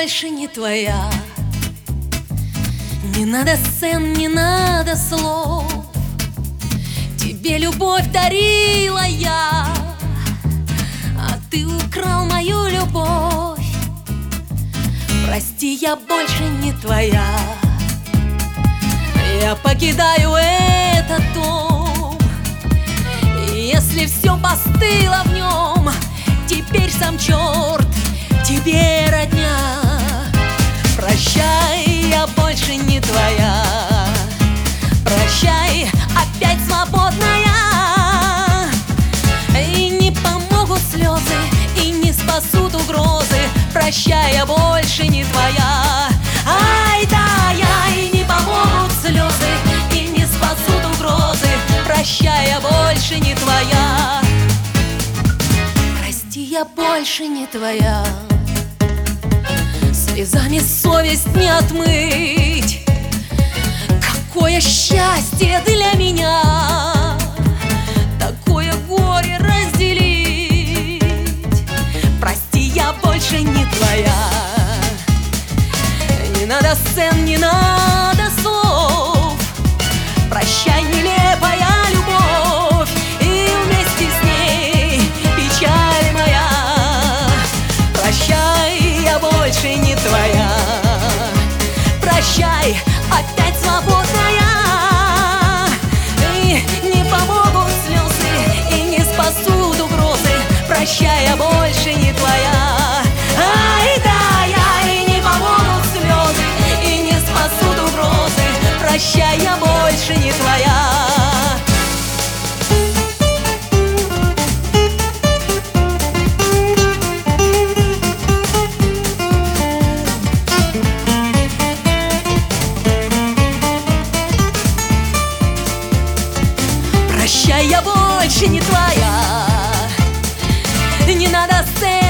больше не твоя. Не надо сцен, не надо слов. Тебе любовь дарила я, а ты украл мою любовь. Прости, я больше не твоя. Я покидаю этот дом. Если все постыло в нем, теперь сам черт тебе родня. Прощай, я больше не твоя. Прощай, опять свободная. И не помогут слезы, и не спасут угрозы. Прощай, я больше не твоя. Ай да, я и не помогут слезы, и не спасут угрозы. Прощай, я больше не твоя. Прости, я больше не твоя. Слезами совесть не отмыть. Какое счастье для меня такое горе разделить. Прости, я больше не твоя. Не надо сцен, не надо слов. Прощай, нелепая любовь, и вместе с ней печаль моя. Прощай, я больше не твоя. Прощай, опять свободная. И не помогут слезы, и не спасут угрозы. Прощай, я больше не твоя. Ай да, я и не помогут слезы, и не спасут угрозы. Прощай, я больше не твоя. Прощай, я больше не твоя. Не надо сцен.